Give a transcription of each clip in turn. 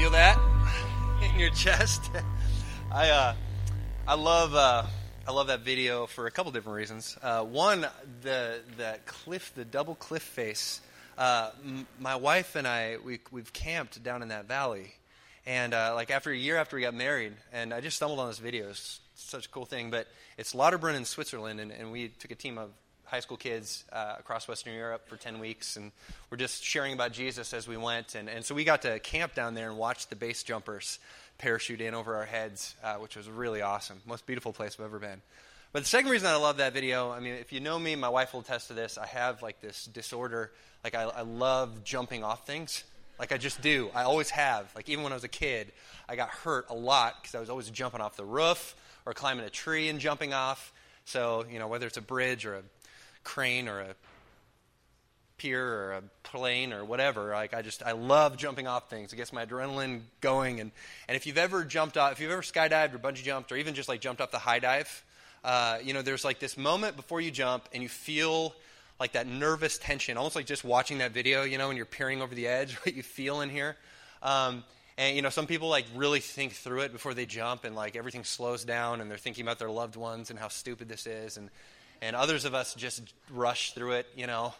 Feel that in your chest? I love that video for a couple different reasons. One, the double cliff face. My wife and I, we've camped down in that valley, and after a year after we got married, and I just stumbled on this video. It's such a cool thing, but it's Lauterbrunnen in Switzerland, and we took a team of high school kids across Western Europe for 10 weeks, and we're just sharing about Jesus as we went, and so we got to camp down there and watch the base jumpers parachute in over our heads, which was really awesome. Most beautiful place I've ever been. But the second reason I love that video, I mean, if you know me, my wife will attest to this, I have this disorder, I love jumping off things. I just do. I always have. Even when I was a kid, I got hurt a lot because I was always jumping off the roof or climbing a tree and jumping off. So, whether it's a bridge or a crane or a pier or a plane or whatever, I love jumping off things. It gets my adrenaline going. And if you've ever jumped off, if you've ever skydived or bungee jumped or even just jumped off the high dive, there's this moment before you jump and you feel that nervous tension, almost like just watching that video, when you're peering over the edge, what you feel in here. And some people really think through it before they jump, and everything slows down and they're thinking about their loved ones and how stupid this is, and others of us just rush through it,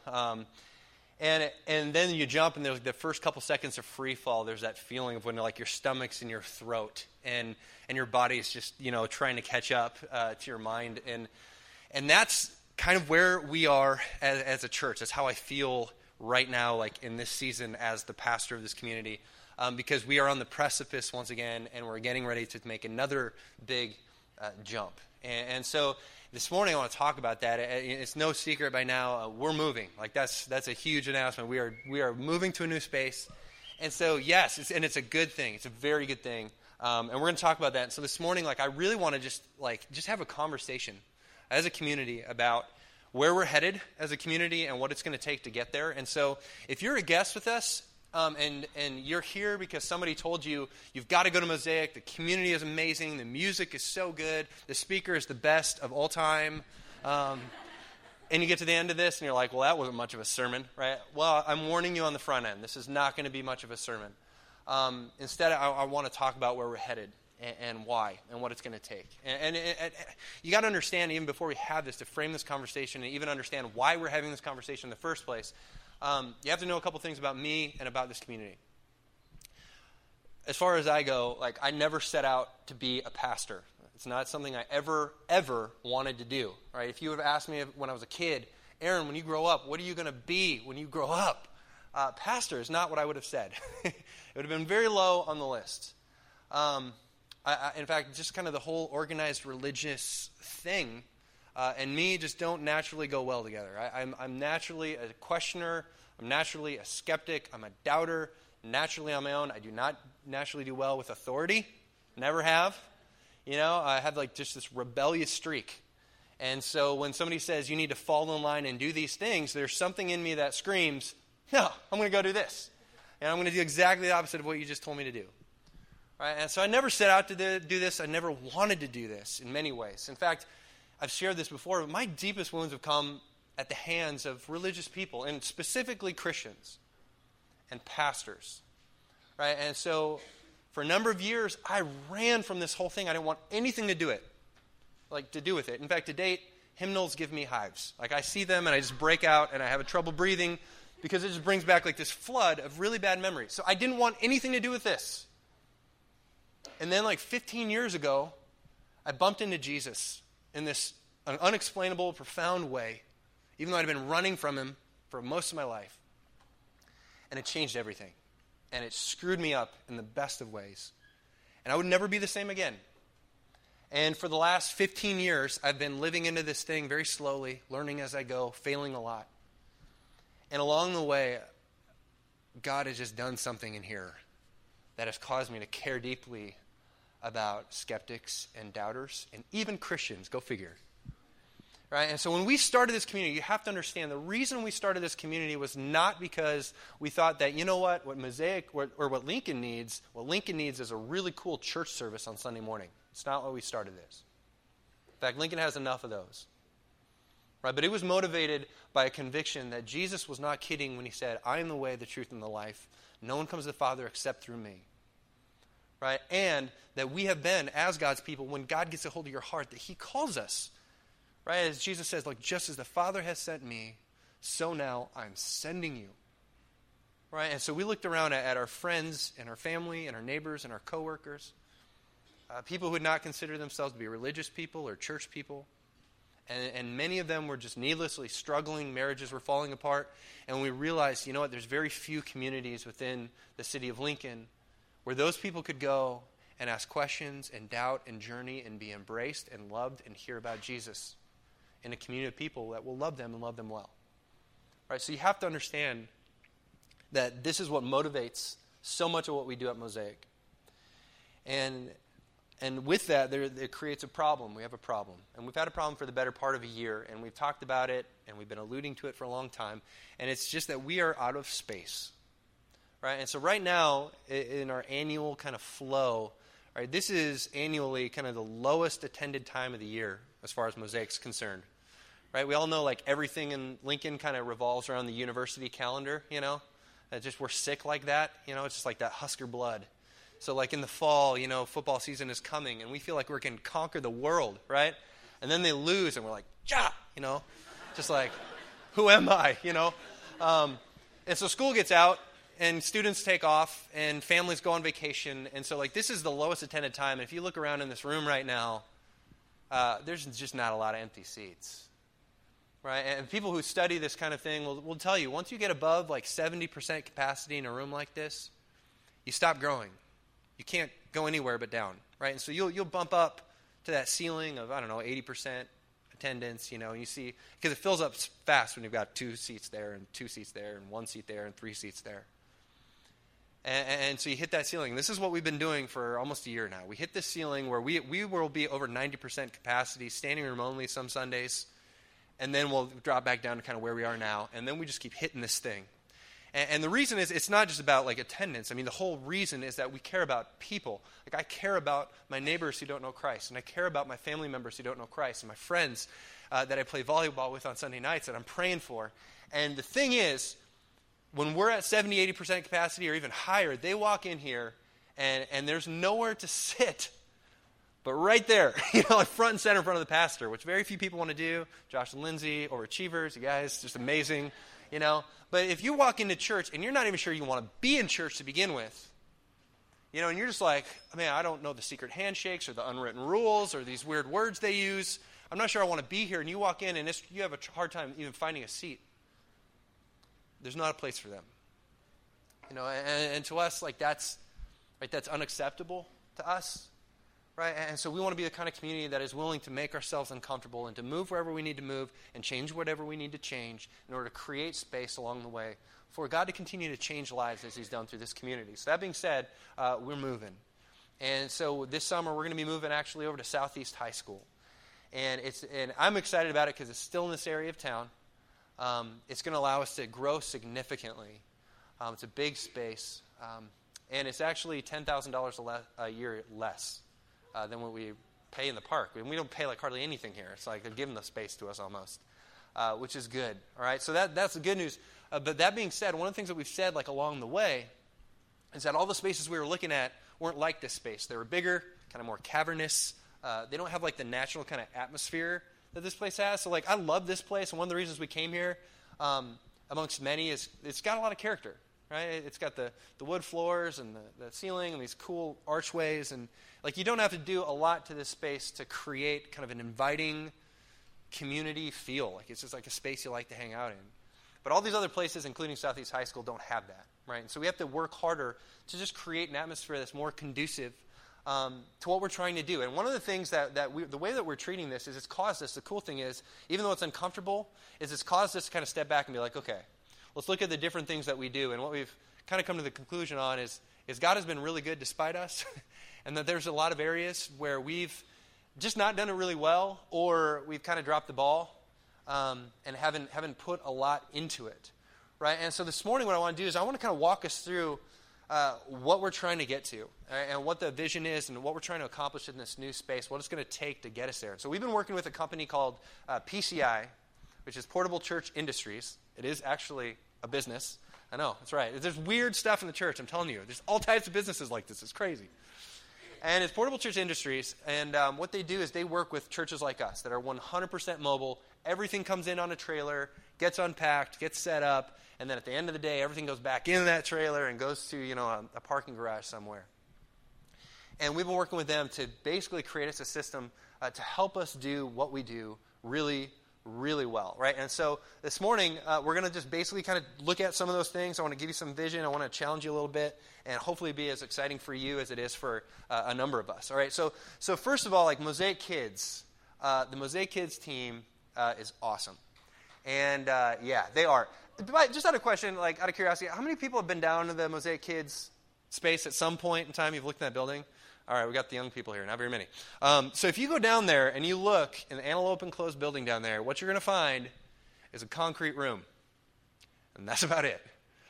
and then you jump, and there's the first couple seconds of free fall. There's that feeling of when your stomach's in your throat and your body's just trying to catch up to your mind, and that's kind of where we are as a church. That's how I feel right now, in this season as the pastor of this community, because we are on the precipice once again, and we're getting ready to make another big jump. And so this morning I want to talk about that. It's no secret by now, we're moving. That's a huge announcement. We are moving to a new space. And so yes, it's a good thing. It's a very good thing. And we're going to talk about that. And so this morning, I really want to just have a conversation as a community about where we're headed as a community and what it's going to take to get there. And so if you're a guest with us, and you're here because somebody told you you've got to go to Mosaic, the community is amazing, the music is so good, the speaker is the best of all time, and you get to the end of this and you're like, well, that wasn't much of a sermon, right? Well, I'm warning you on the front end. This is not going to be much of a sermon. Instead, I want to talk about where we're headed and why and what it's going to take. And you got to understand, even before we have this, to frame this conversation and even understand why we're having this conversation in the first place, you have to know a couple things about me and about this community. As far as I go, I never set out to be a pastor. It's not something I ever wanted to do. Right? If you would have asked me when I was a kid, Aaron, when you grow up, what are you going to be when you grow up? Pastor is not what I would have said. It would have been very low on the list. In fact, just kind of the whole organized religious thing and me just don't naturally go well together. I'm naturally a questioner. I'm naturally a skeptic. I'm a doubter. Naturally on my own. I do not naturally do well with authority. Never have. I have just this rebellious streak. And so when somebody says you need to fall in line and do these things, there's something in me that screams, no, I'm going to go do this. And I'm going to do exactly the opposite of what you just told me to do. Right? And so I never set out to do this. I never wanted to do this in many ways. In fact, I've shared this before, but my deepest wounds have come at the hands of religious people, and specifically Christians and pastors. Right? And so for a number of years, I ran from this whole thing. I didn't want anything to do with it. In fact, to date, hymnals give me hives. I see them and I just break out and I have trouble breathing because it just brings back this flood of really bad memories. So I didn't want anything to do with this. And then 15 years ago, I bumped into Jesus in this unexplainable, profound way, even though I'd been running from him for most of my life. And it changed everything. And it screwed me up in the best of ways. And I would never be the same again. And for the last 15 years, I've been living into this thing very slowly, learning as I go, failing a lot. And along the way, God has just done something in here that has caused me to care deeply about skeptics and doubters and even Christians. Go figure. Right? And so when we started this community, you have to understand the reason we started this community was not because we thought that, what Mosaic or what Lincoln needs is a really cool church service on Sunday morning. It's not why we started this. In fact, Lincoln has enough of those. Right? But it was motivated by a conviction that Jesus was not kidding when he said, I am the way, the truth, and the life. No one comes to the Father except through me. right? And that we have been, as God's people, when God gets a hold of your heart, that he calls us, right? As Jesus says, like, just as the Father has sent me, so now I'm sending you, right? And so we looked around at our friends and our family and our neighbors and our coworkers, people who would not consider themselves to be religious people or church people. And many of them were just needlessly struggling. Marriages were falling apart. And we realized, you know what, there's very few communities within the city of Lincoln where those people could go and ask questions and doubt and journey and be embraced and loved and hear about Jesus in a community of people that will love them and love them well. Right? So you have to understand that this is what motivates so much of what we do at Mosaic. And with that, it creates a problem. We have a problem. And we've had a problem for the better part of a year, and we've talked about it, and we've been alluding to it for a long time. And it's just that we are out of space. Right? And so right now, in our annual kind of flow, right, this is annually kind of the lowest attended time of the year as far as Mosaic's concerned. Right? We all know, like, everything in Lincoln kind of revolves around the university calendar, you know? That just we're sick like that, you know? It's just like that Husker blood. So, like, in the fall, you know, football season is coming, and we feel like we can conquer the world, right? And then they lose, and we're like, ja, you know? Just like, who am I, you know? And so school gets out, and students take off, and families go on vacation. And so, like, this is the lowest attended time. And if you look around in this room right now, there's just not a lot of empty seats, right? And people who study this kind of thing will tell you, once you get above, like, 70% capacity in a room like this, you stop growing. You can't go anywhere but down, right? And so you'll bump up to that ceiling of, I don't know, 80% attendance, you know, and you see, because it fills up fast when you've got 2 seats there and 2 seats there and 1 seat there and 3 seats there. And so you hit that ceiling. This is what we've been doing for almost a year now. We hit this ceiling where we will be over 90% capacity, standing room only some Sundays, and then we'll drop back down to kind of where we are now, and then we just keep hitting this thing. And the reason is, it's not just about, like, attendance. I mean, the whole reason is that we care about people. Like, I care about my neighbors who don't know Christ, and I care about my family members who don't know Christ, and my friends that I play volleyball with on Sunday nights that I'm praying for. And the thing is, when we're at 70, 80% capacity or even higher, they walk in here, and there's nowhere to sit but right there, you know, like front and center in front of the pastor, which very few people want to do. Josh and Lindsay, overachievers, you guys, just amazing. You know, but if you walk into church and you're not even sure you want to be in church to begin with, you know, and you're just like, man, I don't know the secret handshakes or the unwritten rules or these weird words they use. I'm not sure I want to be here. And you walk in and you have a hard time even finding a seat. There's not a place for them. You know, and to us, like, that's unacceptable to us. Right? And so we want to be the kind of community that is willing to make ourselves uncomfortable and to move wherever we need to move and change whatever we need to change in order to create space along the way for God to continue to change lives as he's done through this community. So that being said, we're moving. And so this summer we're going to be moving actually over to Southeast High School. And I'm excited about it because it's still in this area of town. It's going to allow us to grow significantly. It's a big space. And it's actually $10,000 a year less than what we pay in the park. I mean, we don't pay like hardly anything here. It's like they're giving the space to us almost, which is good. All right, so that's the good news. But that being said, one of the things that we've said like along the way is that all the spaces we were looking at weren't like this space. They were bigger, kind of more cavernous. They don't have like the natural kind of atmosphere that this place has. So like I love this place, and one of the reasons we came here, amongst many, is it's got a lot of character. Right? It's got the wood floors and the ceiling and these cool archways. And like you don't have to do a lot to this space to create kind of an inviting community feel. Like it's just like a space you like to hang out in. But all these other places, including Southeast High School, don't have that. Right? And so we have to work harder to just create an atmosphere that's more conducive to what we're trying to do. And one of the things the way that we're treating this is it's caused us, the cool thing is, even though it's uncomfortable, is it's caused us to kind of step back and be like, okay, let's look at the different things that we do. And what we've kind of come to the conclusion on is God has been really good despite us, and that there's a lot of areas where we've just not done it really well, or we've kind of dropped the ball and haven't put a lot into it. Right? And so this morning what I want to do is I want to kind of walk us through what we're trying to get to, and what the vision is, and what we're trying to accomplish in this new space, what it's going to take to get us there. So we've been working with a company called PCI, which is Portable Church Industries. It is actually a business. I know, that's right. There's weird stuff in the church, I'm telling you. There's all types of businesses like this. It's crazy. And it's Portable Church Industries, and what they do is they work with churches like us that are 100% mobile. Everything comes in on a trailer, gets unpacked, gets set up, and then at the end of the day, everything goes back in that trailer and goes to, a parking garage somewhere. And we've been working with them to basically create us a system to help us do what we do really, really well, right? And so this morning, we're going to just basically kind of look at some of those things. I want to give you some vision. I want to challenge you a little bit and hopefully be as exciting for you as it is for a number of us, all right? So first of all, like Mosaic Kids, the Mosaic Kids team is awesome. And, yeah, they are. But just out of question, like out of curiosity, how many people have been down to the Mosaic Kids space at some point in time? You've looked in that building? All right, we got the young people here, not very many. So if you go down there and you look in the antelope enclosed building down there, what you're going to find is a concrete room. And that's about it.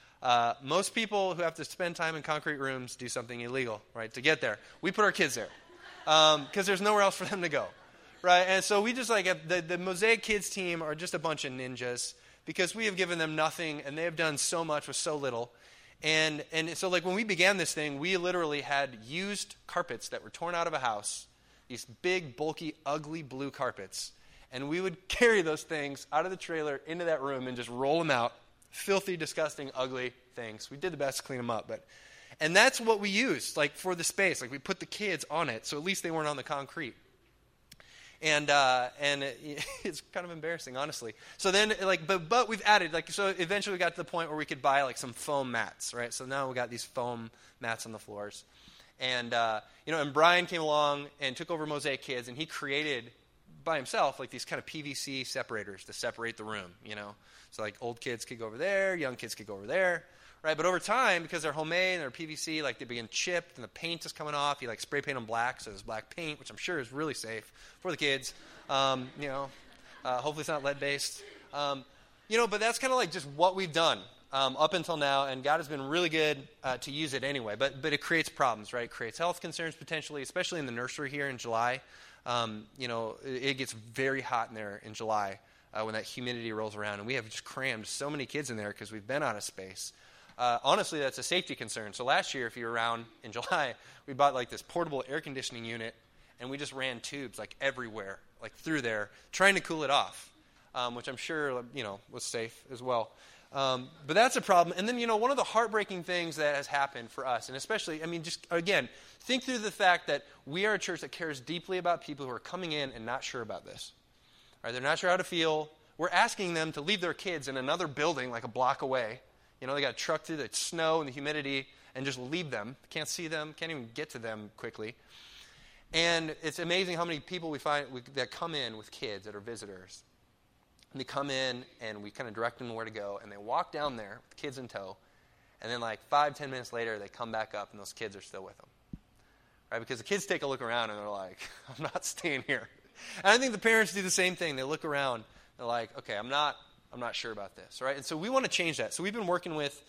Most people who have to spend time in concrete rooms do something illegal, right, to get there. We put our kids there because there's nowhere else for them to go, right? And so we just the Mosaic Kids team are just a bunch of ninjas because we have given them nothing and they have done so much with so little. And so like when we began this thing, we literally had used carpets that were torn out of a house, these big, bulky, ugly blue carpets. And we would carry those things out of the trailer into that room and just roll them out. Filthy, disgusting, ugly things. We did the best to clean them up. And that's what we used, like for the space. Like we put the kids on it, so at least they weren't on the concrete. And it's kind of embarrassing, honestly. So then, but we've added, so eventually we got to the point where we could buy, some foam mats, right? So now we got these foam mats on the floors. And, and Brian came along and took over Mosaic Kids, and he created, by himself, these kind of PVC separators to separate the room, So, old kids could go over there, young kids could go over there. Right, but over time, because they're homemade and they're PVC, they begin chipped and the paint is coming off. You spray paint them black, so there's black paint, which I'm sure is really safe for the kids. Hopefully it's not lead-based. But that's kind of just what we've done up until now, and God has been really good to use it anyway. But it creates problems, right? It creates health concerns potentially, especially in the nursery here in July. It gets very hot in there in July when that humidity rolls around, and we have just crammed so many kids in there because we've been out of space. Honestly, that's a safety concern. So last year, if you were around in July, we bought this portable air conditioning unit, and we just ran tubes everywhere, through there, trying to cool it off, which I'm sure was safe as well. But that's a problem. And then one of the heartbreaking things that has happened for us, and especially, just again, think through the fact that we are a church that cares deeply about people who are coming in and not sure about this. Right? They're not sure how to feel. We're asking them to leave their kids in another building a block away. They got to truck through the snow and the humidity and just leave them. Can't see them, can't even get to them quickly. And it's amazing how many people we find that come in with kids that are visitors. And they come in and we kind of direct them where to go. And they walk down there with kids in tow. And then 5-10 minutes later, they come back up and those kids are still with them. Right? Because the kids take a look around and they're like, I'm not staying here. And I think the parents do the same thing. They look around. They're like, okay, I'm not sure about this, right? And so we want to change that. So we've been working with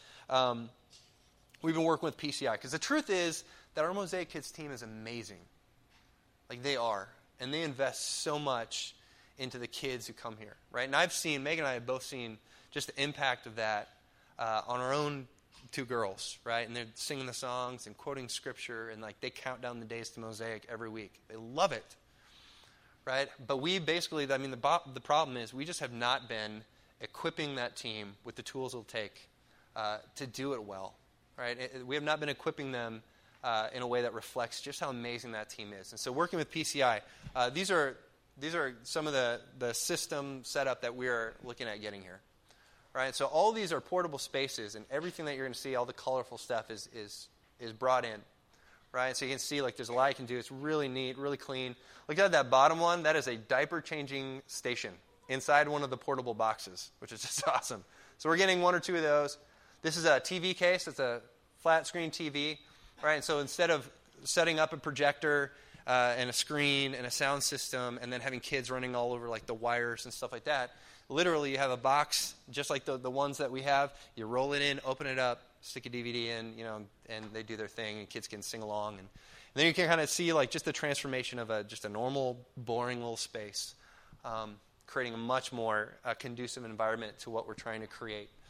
PCI because the truth is that our Mosaic Kids team is amazing. They are, and they invest so much into the kids who come here, right? And Megan and I have both seen just the impact of that on our own two girls, right? And they're singing the songs and quoting scripture, and they count down the days to Mosaic every week. They love it, right? But we basically, the problem is we just have not been equipping that team with the tools it'll take to do it well, right? We have not been equipping them in a way that reflects just how amazing that team is. And so working with PCI, these are some of the system setup that we are looking at getting here, right? So all these are portable spaces, and everything that you're going to see, all the colorful stuff is brought in, right? So you can see there's a lot you can do. It's really neat, really clean. Look at that bottom one. That is a diaper changing station inside one of the portable boxes, which is just awesome. So we're getting one or two of those. This is a TV case. It's a flat screen TV, right? And so instead of setting up a projector and a screen and a sound system and then having kids running all over the wires and stuff like that, literally you have a box just like the ones that we have. You roll it in, open it up, stick a DVD in, and they do their thing, and kids can sing along. And then you can kind of see just the transformation of just a normal, boring little space, creating a much more conducive environment to what we're trying to create.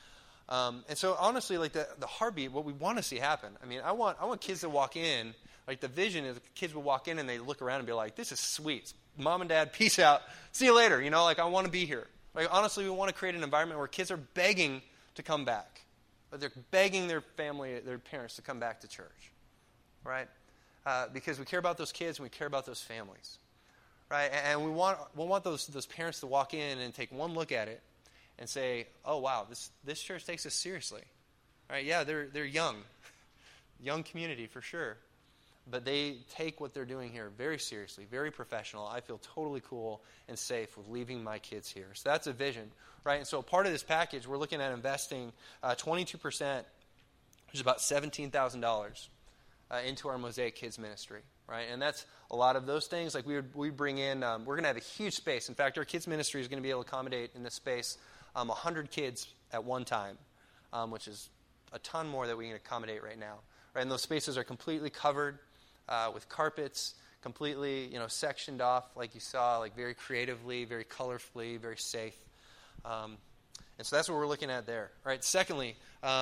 And so honestly, like the heartbeat, what we want to see happen. I mean, I want kids to walk in. Like the vision is kids will walk in and they look around and be like, this is sweet. Mom and dad, peace out. See you later. Like I want to be here. Like honestly, we want to create an environment where kids are begging to come back. But they're begging their family, their parents to come back to church. Right? Because we care about those kids and we care about those families. Right? And we want those parents to walk in and take one look at it and say, oh wow, this church takes us seriously. Right? Yeah, they're young community for sure. But they take what they're doing here very seriously, very professional. I feel totally cool and safe with leaving my kids here. So that's a vision, right? And so part of this package, we're looking at investing 22%, which is about $17,000, into our Mosaic Kids ministry, right? And that's a lot of those things. Like we bring in, we're going to have a huge space. In fact, our kids ministry is going to be able to accommodate in this space 100 kids at one time, which is a ton more that we can accommodate right now. Right? And those spaces are completely covered with carpets, completely, sectioned off, like you saw, like very creatively, very colorfully, very safe. And so that's what we're looking at there. Right? Secondly,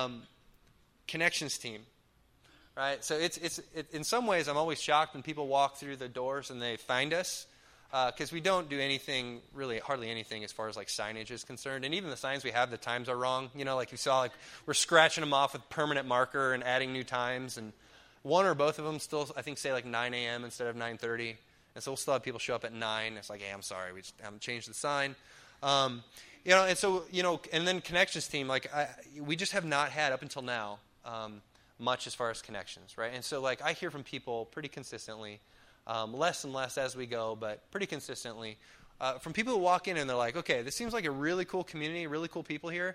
connections team. Right? So it's in some ways, I'm always shocked when people walk through the doors and they find us, because we don't do anything, really, hardly anything as far as like signage is concerned. And even the signs we have, the times are wrong. Like you saw, like we're scratching them off with permanent marker and adding new times. And one or both of them still, I think, say like 9 a.m. instead of 9:30. And so we'll still have people show up at 9. It's like, hey, I'm sorry, we just haven't changed the sign. And so, and then connections team, like we just have not had up until now much as far as connections, right? And so like I hear from people pretty consistently, less and less as we go, but pretty consistently, from people who walk in and they're like, okay, this seems like a really cool community, really cool people here.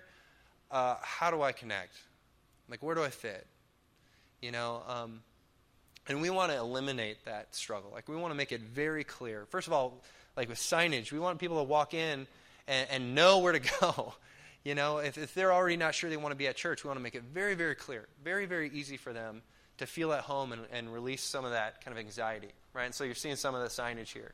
How do I connect? Like, where do I fit? And we want to eliminate that struggle. Like, we want to make it very clear. First of all, like with signage, we want people to walk in and know where to go. If they're already not sure they want to be at church, we want to make it very, very clear, very, very easy for them to feel at home and release some of that kind of anxiety, right? And so you're seeing some of the signage here.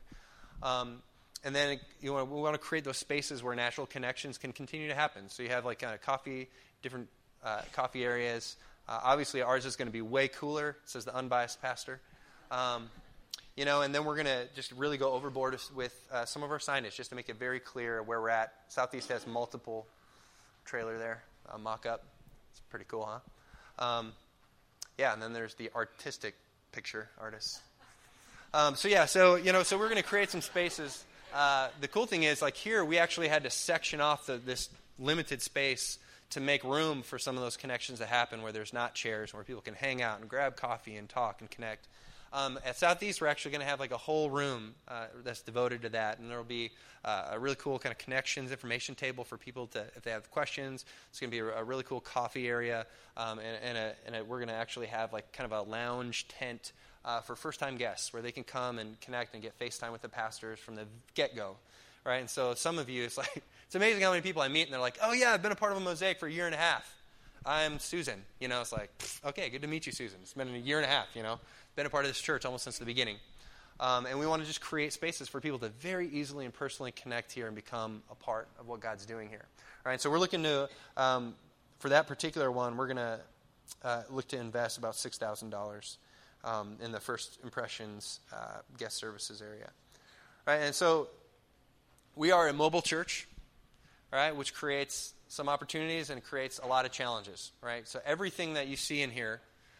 And then we want to create those spaces where natural connections can continue to happen. So you have like kind of different coffee areas. Obviously, ours is going to be way cooler, says the unbiased pastor. And then we're going to just really go overboard with some of our signage just to make it very clear where we're at. Southeast has multiple trailer there, mock-up. It's pretty cool, huh? And then there's the artistic picture artists. So we're going to create some spaces. The cool thing is, like here, we actually had to section off this limited space to make room for some of those connections to happen where there's not chairs, where people can hang out and grab coffee and talk and connect. At Southeast, we're actually going to have like a whole room that's devoted to that, and there will be a really cool kind of connections information table for people to, if they have questions. It's going to be a really cool coffee area, and we're going to actually have like kind of a lounge tent for first-time guests where they can come and connect and get FaceTime with the pastors from the get-go, right? And so some of you, it's amazing how many people I meet, and they're like, oh yeah, I've been a part of a Mosaic for a year and a half. I'm Susan. It's like, okay, good to meet you, Susan. It's been a year and a half, Been a part of this church almost since the beginning. And we want to just create spaces for people to very easily and personally connect here and become a part of what God's doing here. All right, so we're looking to, for that particular one, we're going to look to invest about $6,000 in the First Impressions guest services area. All right, and so we are a mobile church, right, which creates some opportunities and creates a lot of challenges, right? So everything that you see in here,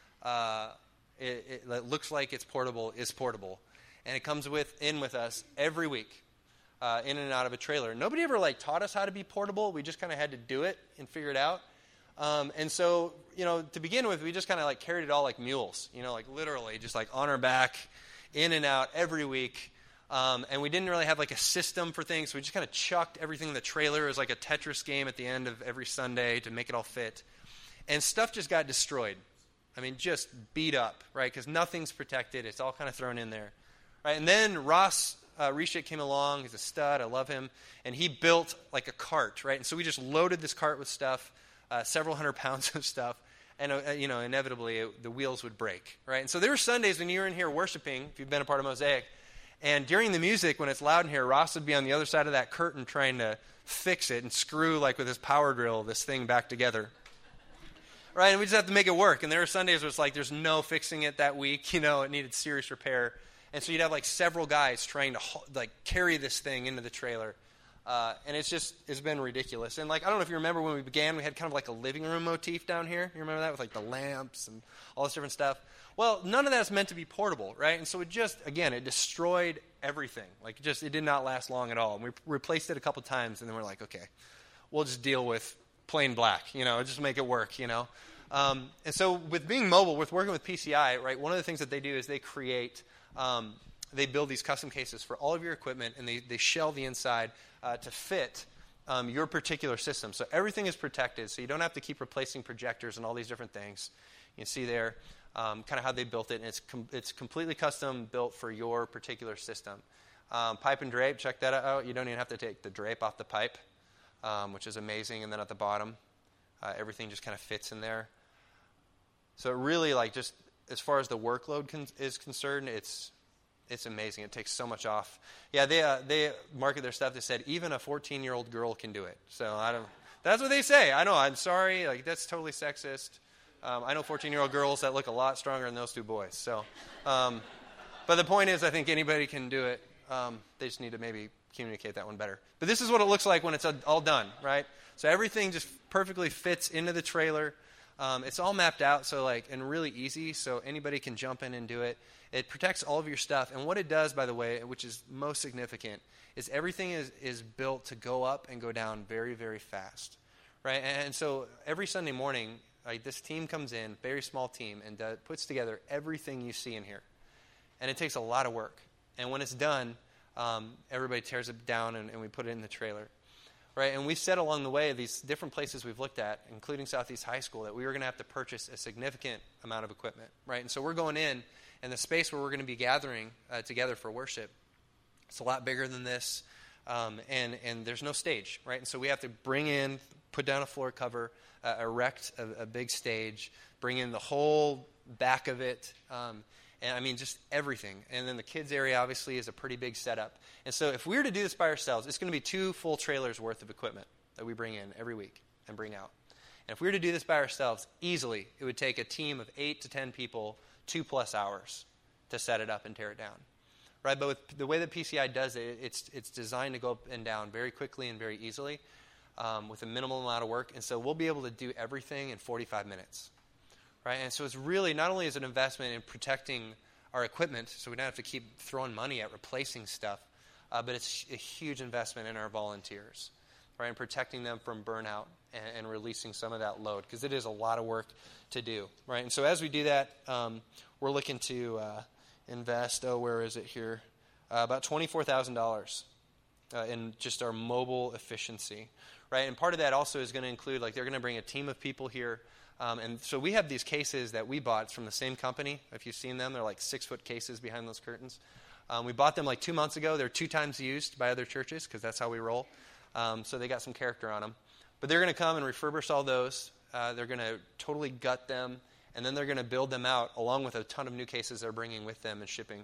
it looks like it's portable, is portable. And it comes in with us every week, in and out of a trailer. Nobody ever taught us how to be portable. We just kind of had to do it and figure it out. And so, to begin with, we just kind of carried it all like mules, literally just on our back, in and out every week. And we didn't really have a system for things. So we just kind of chucked everything in the trailer. It was like a Tetris game at the end of every Sunday to make it all fit. And stuff just got destroyed. I mean, just beat up, right? Because nothing's protected. It's all kind of thrown in there, right? And then Ross Reshik came along. He's a stud. I love him. And he built a cart, right? And so we just loaded this cart with stuff, several hundred pounds of stuff. And, inevitably, the wheels would break, right? And so there were Sundays when you were in here worshiping, if you've been a part of Mosaic, and during the music, when it's loud in here, Ross would be on the other side of that curtain trying to fix it and screw, with his power drill, this thing back together. right? And we just have to make it work. And there are Sundays where it's like there's no fixing it that week. It needed serious repair. And so you'd have like several guys trying to like carry this thing into the trailer. And it's been ridiculous. And like, I don't know if you remember when we began, we had kind of like a living room motif down here. You remember that with like the lamps and all this different stuff? Well, none of that's meant to be portable, right? And so it destroyed everything. Like it did not last long at all. And we replaced it a couple times, and then we're like, okay, we'll just deal with plain black, just make it work, And so with being mobile, with working with PCI, right, one of the things that they do is they create, they build these custom cases for all of your equipment, and they shell the inside to fit your particular system. So everything is protected, so you don't have to keep replacing projectors and all these different things. You can see there kind of how they built it, and it's completely custom built for your particular system. Pipe and drape, check that out. You don't even have to take the drape off the pipe, which is amazing. And then at the bottom, everything just kind of fits in there. So it really, like, just as far as the workload is concerned, it's amazing. It takes so much off. Yeah, they market their stuff. They said even a 14-year-old girl can do it. So that's what they say. I know. I'm sorry. Like, that's totally sexist. I know 14-year-old girls that look a lot stronger than those two boys. So, but the point is, I think anybody can do it. They just need to maybe communicate that one better. But this is what it looks like when it's all done, right? So everything just perfectly fits into the trailer. It's all mapped out, and really easy, so anybody can jump in and do it. It protects all of your stuff. And what it does, by the way, which is most significant, is everything is built to go up and go down very, very fast, right? And so every Sunday morning, this team comes in, very small team, and puts together everything you see in here. And it takes a lot of work. And when it's done, everybody tears it down and we put it in the trailer. Right? And we said along the way, these different places we've looked at, including Southeast High School, that we were going to have to purchase a significant amount of equipment. Right? And so we're going in, and the space where we're going to be gathering together for worship, it's a lot bigger than this, and there's no stage. Right? And so we have to put down a floor cover, erect a big stage, bring in the whole back of it, and I mean, just everything. And then the kids area, obviously, is a pretty big setup. And so if we were to do this by ourselves, it's going to be 2 full trailers worth of equipment that we bring in every week and bring out. And if we were to do this by ourselves, easily, it would take a team of 8 to 10 people 2+ hours to set it up and tear it down. Right? But with the way that PCI does it, it's designed to go up and down very quickly and very easily with a minimal amount of work. And so we'll be able to do everything in 45 minutes. Right? And so it's really, not only is it an investment in protecting our equipment, so we don't have to keep throwing money at replacing stuff, but it's a huge investment in our volunteers, right? And protecting them from burnout and releasing some of that load, because it is a lot of work to do, right? And so as we do that, we're looking to invest, where is it here? About $24,000 in just our mobile efficiency, right? And part of that also is going to include, they're going to bring a team of people here. And so we have these cases that we bought from the same company. If you've seen them, they're like 6-foot cases behind those curtains. We bought them 2 months ago. They're 2 times used by other churches because that's how we roll. So they got some character on them. But they're going to come and refurbish all those. They're going to totally gut them. And then they're going to build them out along with a ton of new cases they're bringing with them and shipping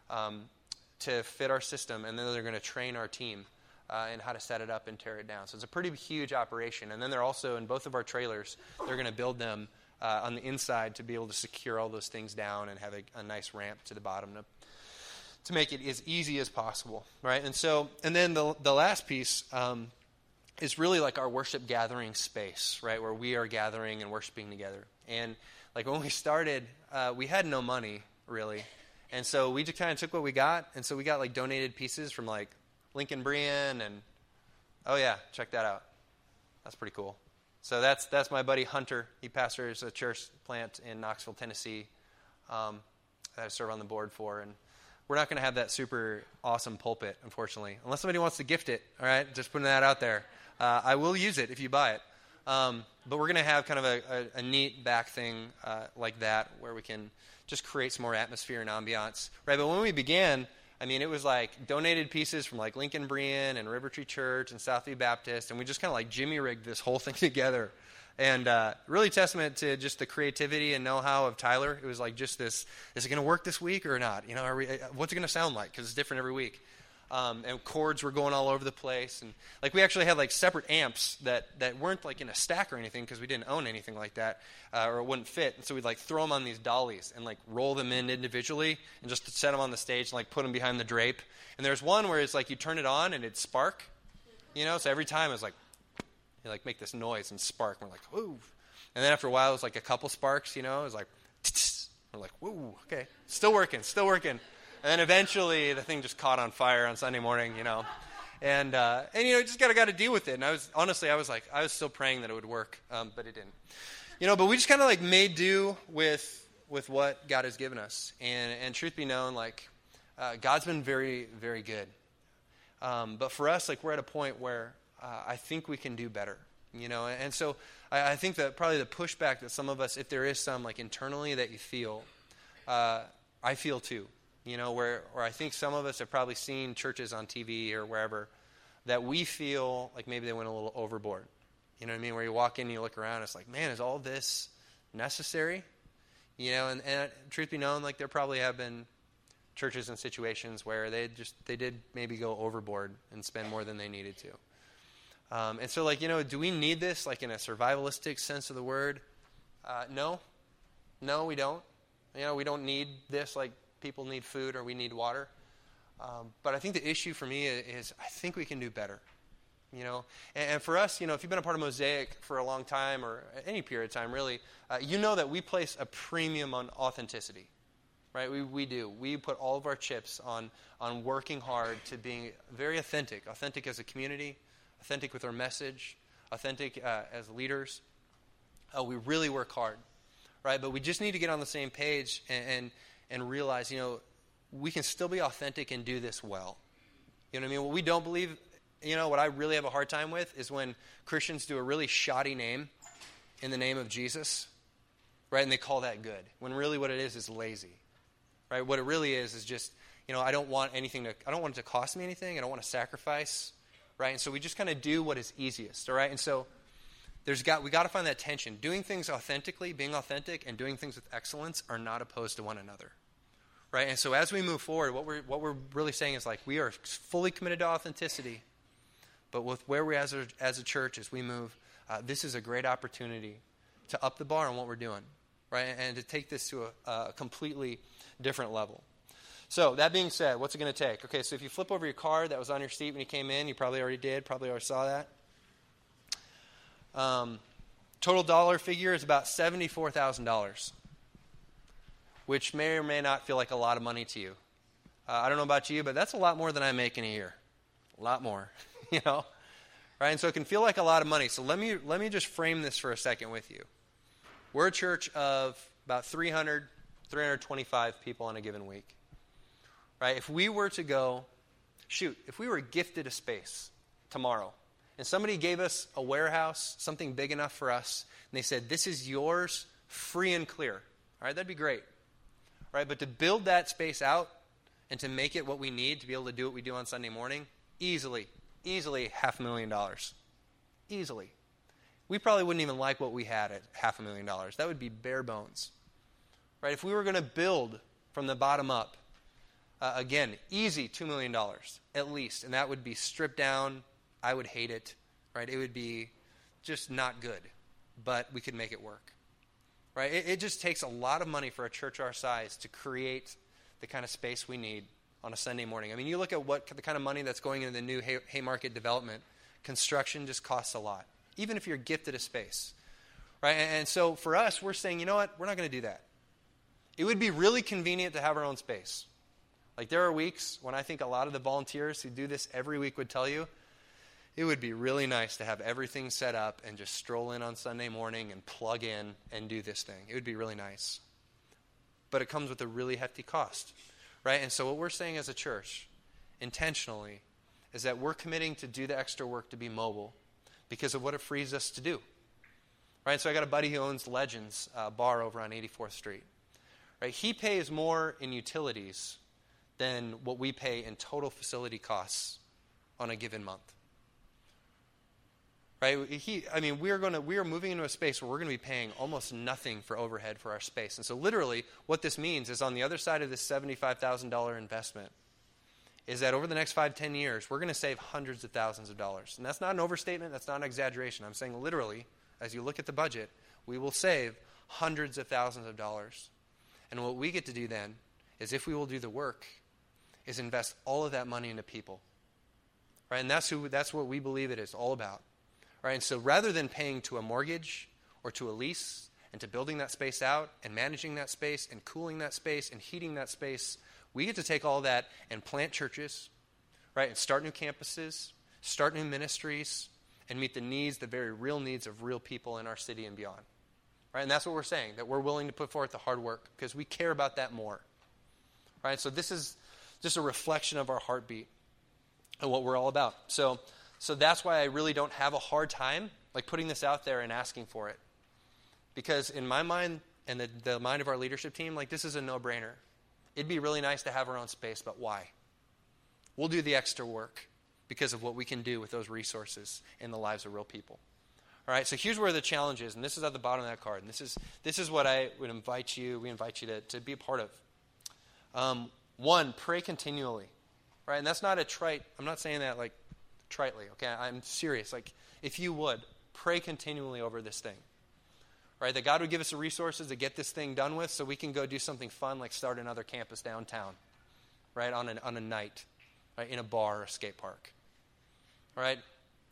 to fit our system. And then they're going to train our team and how to set it up and tear it down. So it's a pretty huge operation. And then they're also, in both of our trailers, they're going to build them on the inside to be able to secure all those things down and have a nice ramp to the bottom to make it as easy as possible, right? And then the last piece is really like our worship gathering space, right, where we are gathering and worshiping together. And when we started, we had no money, really. And so we just kind of took what we got. And so we got donated pieces from Lincoln Brian, and oh yeah, check that out. That's pretty cool. So that's my buddy Hunter. He pastors a church plant in Knoxville, Tennessee, that I serve on the board for. And we're not going to have that super awesome pulpit, unfortunately, unless somebody wants to gift it. All right, just putting that out there. I will use it if you buy it. But we're going to have kind of a neat back thing like that where we can just create some more atmosphere and ambiance. Right, but when we began, it was donated pieces from Lincoln Brian and River Tree Church and Southview Baptist, and we just kind of jimmy rigged this whole thing together. And really testament to just the creativity and know-how of Tyler. It was just this, is it going to work this week or not? What's it going to sound like? Because it's different every week. and cords were going all over the place. And like we actually had like separate amps that weren't like in a stack or anything because we didn't own anything like that, or it wouldn't fit. And so we'd like throw them on these dollies and like roll them in individually and just set them on the stage and like put them behind the drape. And there's one where it's like you turn it on and it'd spark, so every time it was like, you like make this noise and spark. And we're like, whoa. And then after a while it was like a couple sparks, it was like, we're like, whoa, okay, still working. And then eventually the thing just caught on fire on Sunday morning, and just got to deal with it. And I was still praying that it would work, but it didn't. But we just kind of like made do with what God has given us. And truth be known, like God's been very, very good. But for us, like we're at a point where I think we can do better, And so I think that probably the pushback that some of us, if there is some like internally that you feel, I feel too. Where I think some of us have probably seen churches on TV or wherever that we feel like maybe they went a little overboard. You know what I mean? Where you walk in and you look around, it's like, man, is all this necessary? And truth be known, like there probably have been churches and situations where they did maybe go overboard and spend more than they needed to. And so like, do we need this like in a survivalistic sense of the word? No, we don't. We don't need this like people need food or we need water. But I think the issue for me is I think we can do better. And for us, if you've been a part of Mosaic for a long time or any period of time really, that we place a premium on authenticity, right? We do. We put all of our chips on working hard to being very authentic as a community, authentic with our message, authentic as leaders. We really work hard, right? But we just need to get on the same page and realize, we can still be authentic and do this well. You know what I mean? What we don't believe, what I really have a hard time with is when Christians do a really shoddy name in the name of Jesus, right? And they call that good. When really what it is lazy, right? What it really is just, I don't want it to cost me anything. I don't want to sacrifice, right? And so we just kind of do what is easiest, all right? And so we got to find that tension. Doing things authentically, being authentic, and doing things with excellence are not opposed to one another, right? And so as we move forward, what we're really saying is like we are fully committed to authenticity, but with where we're as a church as we move, this is a great opportunity to up the bar on what we're doing, right? And to take this to a completely different level. So that being said, what's it going to take? Okay, so if you flip over your card that was on your seat when you came in, you probably already did, probably already saw that. Total dollar figure is about $74,000, which may or may not feel like a lot of money to you. I don't know about you, but that's a lot more than I make in a year. A lot more, right? And so it can feel like a lot of money. So let me just frame this for a second with you. We're a church of about 325 people on a given week, right? If we were gifted a space tomorrow, and somebody gave us a warehouse, something big enough for us, and they said, this is yours, free and clear. All right, that'd be great. All right, but to build that space out and to make it what we need to be able to do what we do on Sunday morning, easily $500,000. Easily. We probably wouldn't even like what we had at $500,000. That would be bare bones. Right? If we were going to build from the bottom up, again, easy $2 million at least, and that would be stripped down. I would hate it, right? It would be just not good, but we could make it work, right? It just takes a lot of money for a church our size to create the kind of space we need on a Sunday morning. I mean, you look at the kind of money that's going into the new Haymarket development, construction just costs a lot, even if you're gifted a space, right? And so for us, we're saying, you know what? We're not going to do that. It would be really convenient to have our own space. Like there are weeks when I think a lot of the volunteers who do this every week would tell you, it would be really nice to have everything set up and just stroll in on Sunday morning and plug in and do this thing. It would be really nice. But it comes with a really hefty cost, right? And so what we're saying as a church, intentionally, is that we're committing to do the extra work to be mobile because of what it frees us to do, right? So I got a buddy who owns Legends Bar over on 84th Street, right? He pays more in utilities than what we pay in total facility costs on a given month. Right? We are moving into a space where we're going to be paying almost nothing for overhead for our space. And so literally what this means is on the other side of this $75,000 investment is that over the next 5-10 years, we're going to save hundreds of thousands of dollars. And that's not an overstatement. That's not an exaggeration. I'm saying literally, as you look at the budget, we will save hundreds of thousands of dollars. And what we get to do then is, if we will do the work, is invest all of that money into people. Right? And that's what we believe it is all about. Right? And so rather than paying to a mortgage or to a lease and to building that space out and managing that space and cooling that space and heating that space, we get to take all that and plant churches, right, and start new campuses, start new ministries, and meet the needs, the very real needs of real people in our city and beyond. Right? And that's what we're saying, that we're willing to put forth the hard work because we care about that more. Right? So this is just a reflection of our heartbeat and what we're all about. So that's why I really don't have a hard time like putting this out there and asking for it. Because in my mind and the mind of our leadership team, like, this is a no-brainer. It'd be really nice to have our own space, but why? We'll do the extra work because of what we can do with those resources in the lives of real people. All right, so here's where the challenge is, and this is at the bottom of that card. And this is what we invite you to be a part of. One, pray continually. Right? And that's not a trite, I'm not saying that like tritely, okay? I'm serious. Like, if you would, pray continually over this thing. Right, that God would give us the resources to get this thing done with so we can go do something fun like start another campus downtown, right, on a night, right, in a bar or a skate park. All right?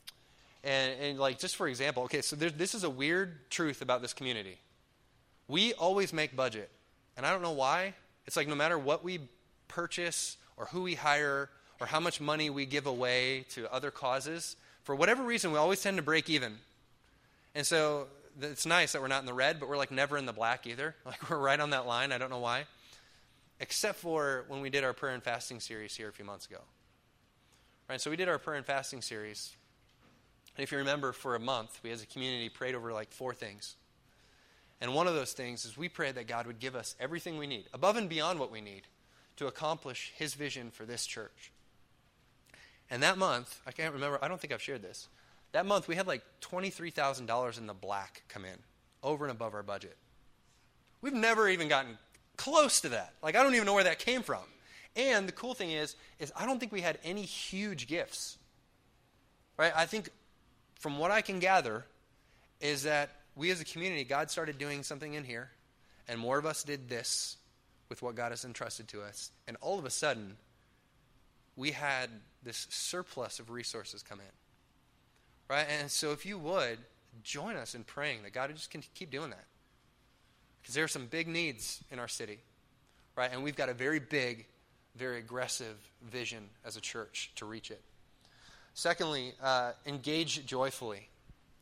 And like, just for example, okay, so this is a weird truth about this community. We always make budget. And I don't know why. It's like no matter what we purchase or who we hire or how much money we give away to other causes, for whatever reason, we always tend to break even. And so it's nice that we're not in the red, but we're like never in the black either. Like, we're right on that line. I don't know why. Except for when we did our prayer and fasting series here a few months ago. Right, so we did our prayer and fasting series. And if you remember, for a month, we as a community prayed over like 4 things. And one of those things is we prayed that God would give us everything we need, above and beyond what we need, to accomplish his vision for this church. And that month, I can't remember, I don't think I've shared this. That month, we had like $23,000 in the black come in, over and above our budget. We've never even gotten close to that. Like, I don't even know where that came from. And the cool thing is I don't think we had any huge gifts. Right? I think, from what I can gather, is that we as a community, God started doing something in here, and more of us did this with what God has entrusted to us. And all of a sudden, we had this surplus of resources come in. Right? And so if you would, join us in praying that God would just keep doing that. Because there are some big needs in our city. Right? And we've got a very big, very aggressive vision as a church to reach it. Secondly, engage joyfully.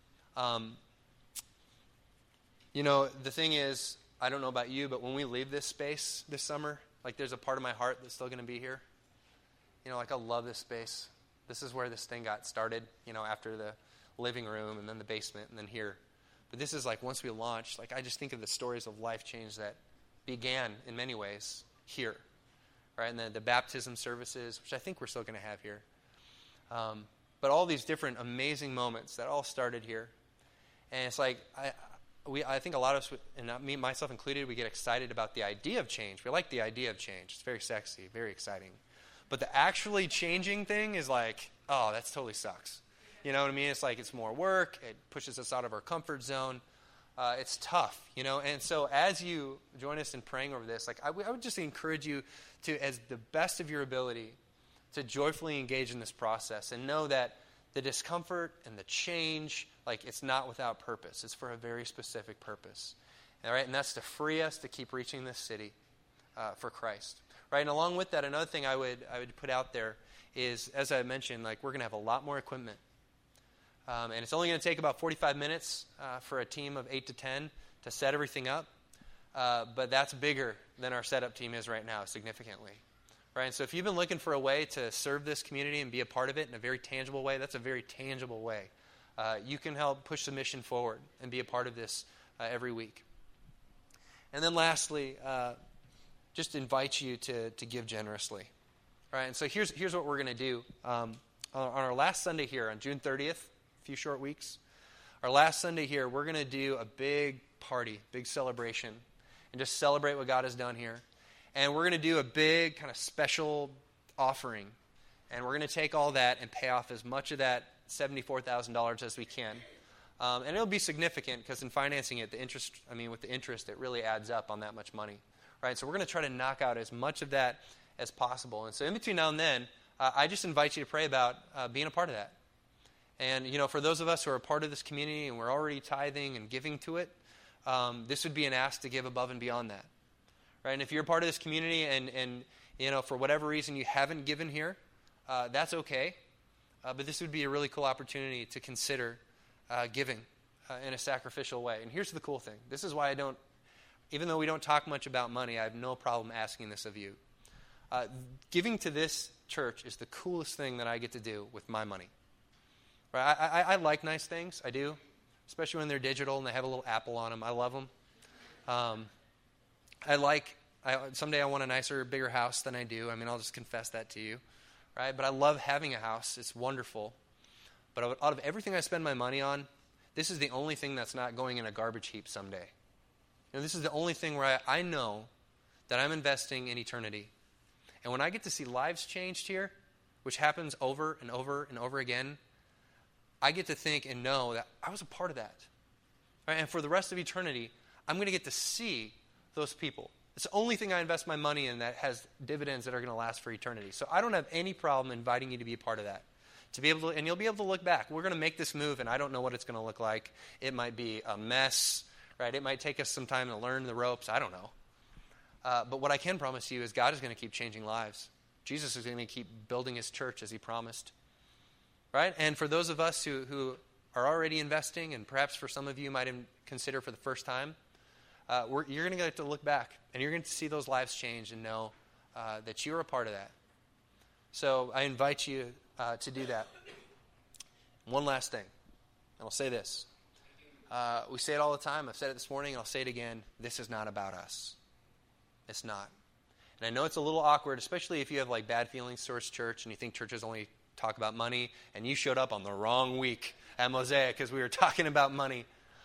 The thing is, I don't know about you, but when we leave this space this summer, like, there's a part of my heart that's still going to be here. Like, I love this space. This is where this thing got started, after the living room and then the basement and then here. But this is like, once we launched, like, I just think of the stories of life change that began in many ways here, right? And then the baptism services, which I think we're still going to have here. But all these different amazing moments that all started here. And it's like, I think a lot of us, and me, myself included, we get excited about the idea of change. We like the idea of change. It's very sexy, very exciting. But the actually changing thing is like, oh, that totally sucks. You know what I mean? It's like, it's more work. It pushes us out of our comfort zone. It's tough, And so as you join us in praying over this, like, I would just encourage you to, as the best of your ability, to joyfully engage in this process and know that the discomfort and the change, like, it's not without purpose. It's for a very specific purpose. All right? And that's to free us to keep reaching this city for Christ. Right? And along with that, another thing I would put out there is, as I mentioned, like, we're going to have a lot more equipment. And it's only going to take about 45 minutes for a team of 8 to 10 to set everything up. But that's bigger than our setup team is right now, significantly. Right? And so if you've been looking for a way to serve this community and be a part of it in a very tangible way, that's a very tangible way. You can help push the mission forward and be a part of this every week. And then lastly, just invite you to give generously. All right, and so here's what we're going to do. On our last Sunday here, on June 30th, a few short weeks, our last Sunday here, we're going to do a big party, big celebration, and just celebrate what God has done here. And we're going to do a big kind of special offering And we're going to take all that and pay off as much of that $74,000 as we can. And it'll be significant because in financing it, with the interest, it really adds up on that much money. Right? So we're going to try to knock out as much of that as possible. And so in between now and then, I just invite you to pray about being a part of that. And, for those of us who are a part of this community and we're already tithing and giving to it, this would be an ask to give above and beyond that. Right? And if you're a part of this community and for whatever reason you haven't given here, that's okay. But this would be a really cool opportunity to consider giving in a sacrificial way. And here's the cool thing. This is why even though we don't talk much about money, I have no problem asking this of you. Giving to this church is the coolest thing that I get to do with my money. Right? I like nice things. I do. Especially when they're digital and they have a little Apple on them. I love them. Someday I want a nicer, bigger house than I do. I'll just confess that to you. Right? But I love having a house. It's wonderful. But out of everything I spend my money on, this is the only thing that's not going in a garbage heap someday. This is the only thing where I know that I'm investing in eternity. And when I get to see lives changed here, which happens over and over and over again, I get to think and know that I was a part of that. Right? And for the rest of eternity, I'm going to get to see those people. It's the only thing I invest my money in that has dividends that are going to last for eternity. So I don't have any problem inviting you to be a part of that. And you'll be able to look back. We're going to make this move, and I don't know what it's going to look like. It might be a mess, right? It might take us some time to learn the ropes. I don't know. But what I can promise you is God is going to keep changing lives. Jesus is going to keep building his church as he promised. Right? And for those of us who are already investing, and perhaps for some of you might consider for the first time, you're going to get to look back, and you're going to see those lives change and know that you're a part of that. So I invite you to do that. One last thing, and I'll say this. We say it all the time. I've said it this morning, and I'll say it again. This is not about us. It's not. And I know it's a little awkward, especially if you have bad feelings towards church and you think churches only talk about money, and you showed up on the wrong week at Mosaic because we were talking about money.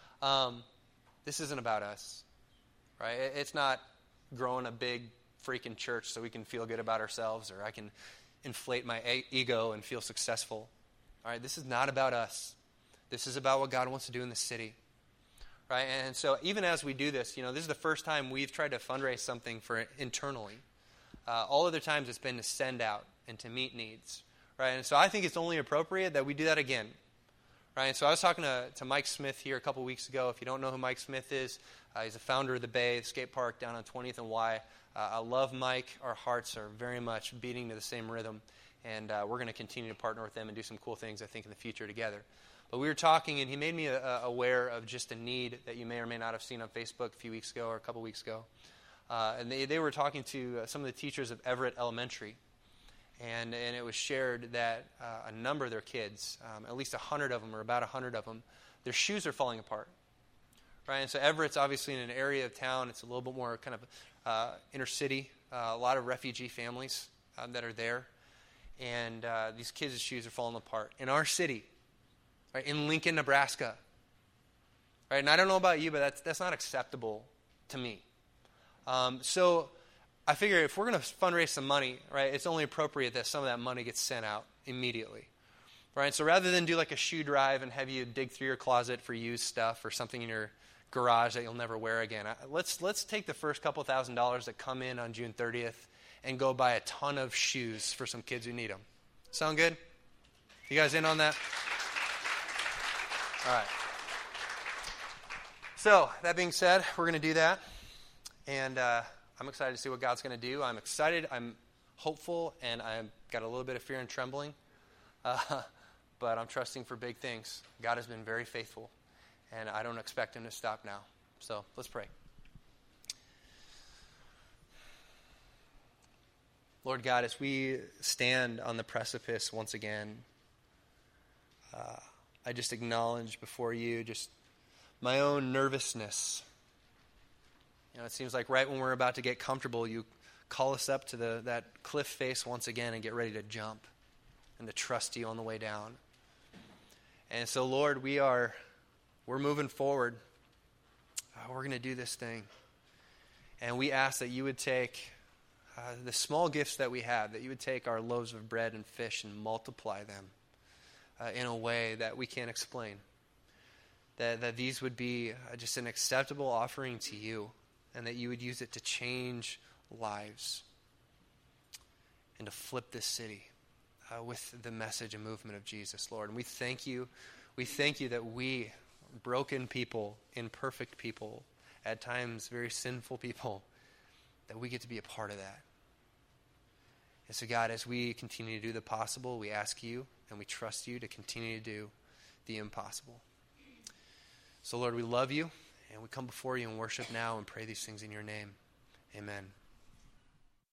This isn't about us. Right? It's not growing a big freaking church so we can feel good about ourselves or I can inflate my ego and feel successful. All right, this is not about us. This is about what God wants to do in the city. Right? And so even as we do this, this is the first time we've tried to fundraise something for internally. All other times it's been to send out and to meet needs. Right? And so I think it's only appropriate that we do that again. Right? And so I was talking to Mike Smith here a couple weeks ago. If you don't know who Mike Smith is, he's the founder of the Bay, the skate park down on 20th and Y. I love Mike. Our hearts are very much beating to the same rhythm. And we're going to continue to partner with them and do some cool things, I think, in the future together. But we were talking, and he made me aware of just a need that you may or may not have seen on Facebook a few weeks ago or a couple weeks ago. And they were talking to some of the teachers of Everett Elementary. And it was shared that a number of their kids, at least 100 of them or about 100 of them, their shoes are falling apart. Right? And so Everett's obviously in an area of town. It's a little bit more kind of inner city, a lot of refugee families that are there. And these kids' shoes are falling apart. In our city, right, in Lincoln, Nebraska. Right? And I don't know about you, but that's not acceptable to me. So I figure if we're going to fundraise some money, right, it's only appropriate that some of that money gets sent out immediately. Right? So rather than do a shoe drive and have you dig through your closet for used stuff or something in your garage that you'll never wear again, let's take the first couple $1,000s that come in on June 30th and go buy a ton of shoes for some kids who need them. Sound good? You guys in on that? All right. So that being said, we're going to do that. And I'm excited to see what God's going to do. I'm excited. I'm hopeful. And I've got a little bit of fear and trembling. But I'm trusting for big things. God has been very faithful. And I don't expect him to stop now. So let's pray. Lord God, as we stand on the precipice once again, I just acknowledge before you just my own nervousness. It seems like right when we're about to get comfortable, you call us up to that cliff face once again and get ready to jump and to trust you on the way down. And so, Lord, we're moving forward. We're going to do this thing. And we ask that you would take the small gifts that we have, that you would take our loaves of bread and fish and multiply them in a way that we can't explain. That these would be just an acceptable offering to you, and that you would use it to change lives and to flip this city with the message and movement of Jesus, Lord. And we thank you. We thank you that we, broken people, imperfect people, at times very sinful people, that we get to be a part of that. And so, God, as we continue to do the possible, we ask you and we trust you to continue to do the impossible. So, Lord, we love you, and we come before you and worship now and pray these things in your name. Amen.